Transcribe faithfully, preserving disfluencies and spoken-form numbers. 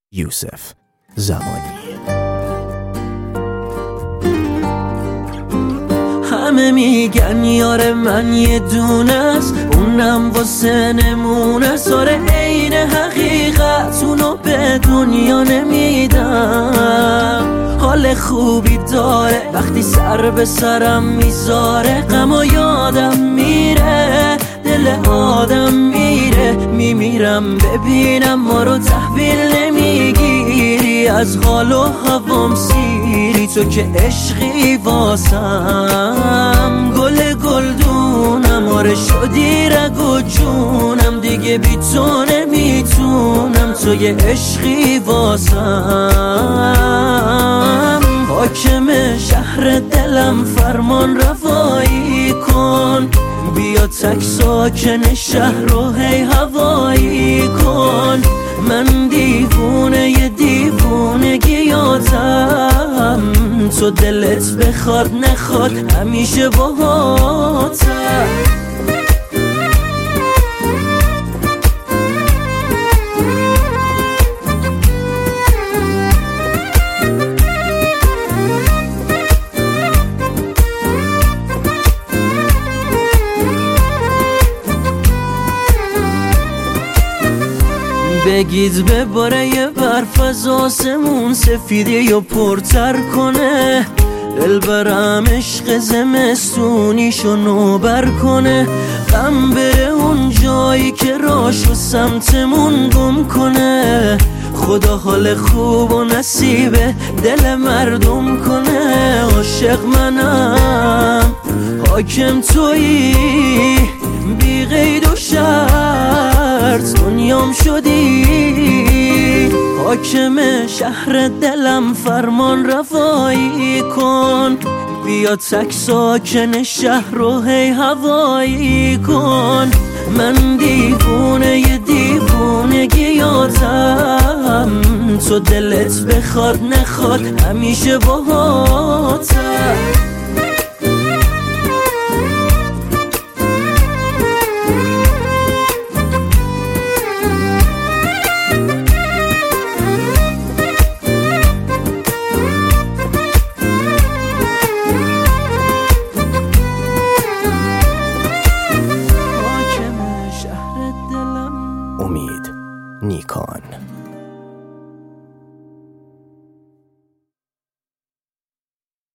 یوسف زمانی. همه میگن یار من یه دونه است، اونم واسه نمونه ساره عین حقیقت اونو به دنیا نمیدم. حال خوبی داره وقتی سر به سرم میذاره، غم و یادم میره دل آدم میره. میمیرم ببینم ما رو تحویل نمیگیری، از حال و هوام سیری تو که عشقی واسم. گل گلدونم آره شدی رگ و جونم، دیگه بی تو نمیتونم تو یه عشقی واسم. حاکم شهر دلم فرمان روایی کن، بیا تک ساکن شهر رو هی هوایی کن. من دیوونه ی دیوونگیاتم، تو دلت بخواد نخواد همیشه باهاتم. بگید بباره یه برف از آسمون، سفیده یا پرتر کنه. دل برم عشق زمستونیشو نوبر کنه. غم بره اون جایی که راشو سمتمون گم کنه. خدا حال خوب و نصیب دل مردم کنه. عاشق منم حاکم تویی، بی قید و شرط دنیام شدی. حاکم شهر دلم فرمان روایی کن، بیا تک ساکن شهر رو هی هوایی کن. من دیوونه ی دیوونگیاتم، تو دلت بخواد نخواد همیشه باهاتم.